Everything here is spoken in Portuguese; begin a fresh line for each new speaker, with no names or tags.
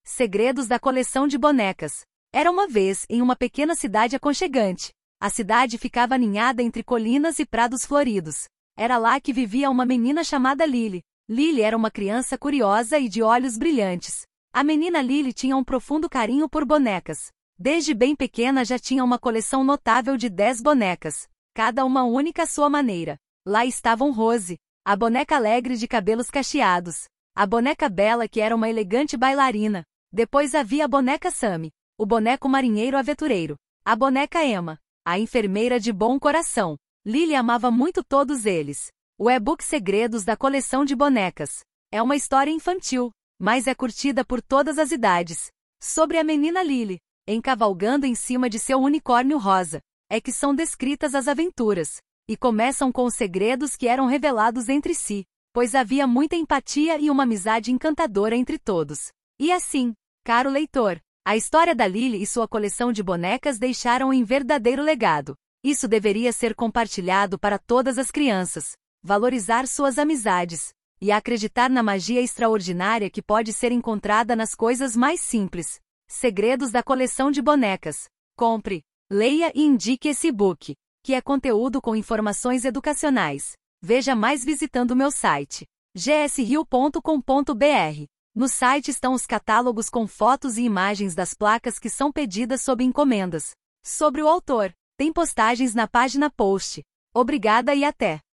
Segredos da coleção de bonecas. Era uma vez, em uma pequena cidade aconchegante. A cidade ficava aninhada entre colinas e prados floridos. Era lá que vivia uma menina chamada Lily. Lily era uma criança curiosa e de olhos brilhantes. A menina Lily tinha um profundo carinho por bonecas. Desde bem pequena já tinha uma coleção notável de 10 bonecas, cada uma única à sua maneira. Lá estavam Rose, a boneca alegre de cabelos cacheados, a boneca Bella, que era uma elegante bailarina. Depois havia a boneca Sammy, o boneco marinheiro aventureiro, a boneca Emma, a enfermeira de bom coração. Lily amava muito todos eles. O e-book Segredos da Coleção de Bonecas é uma história infantil, mas é curtida por todas as idades. Sobre a menina Lily, encavalgando em cima de seu unicórnio rosa, é que são descritas as aventuras, e começam com os segredos que eram revelados entre si, pois havia muita empatia e uma amizade encantadora entre todos. E assim, caro leitor, a história da Lily e sua coleção de bonecas deixaram um verdadeiro legado. Isso deveria ser compartilhado para todas as crianças, valorizar suas amizades, e acreditar na magia extraordinária que pode ser encontrada nas coisas mais simples. Segredos da coleção de bonecas. Compre, leia e indique esse e-book, que é conteúdo com informações educacionais. Veja mais visitando meu site, gsrio.com.br. No site estão os catálogos com fotos e imagens das placas que são pedidas sob encomendas. Sobre o autor, tem postagens na página post. Obrigada e até!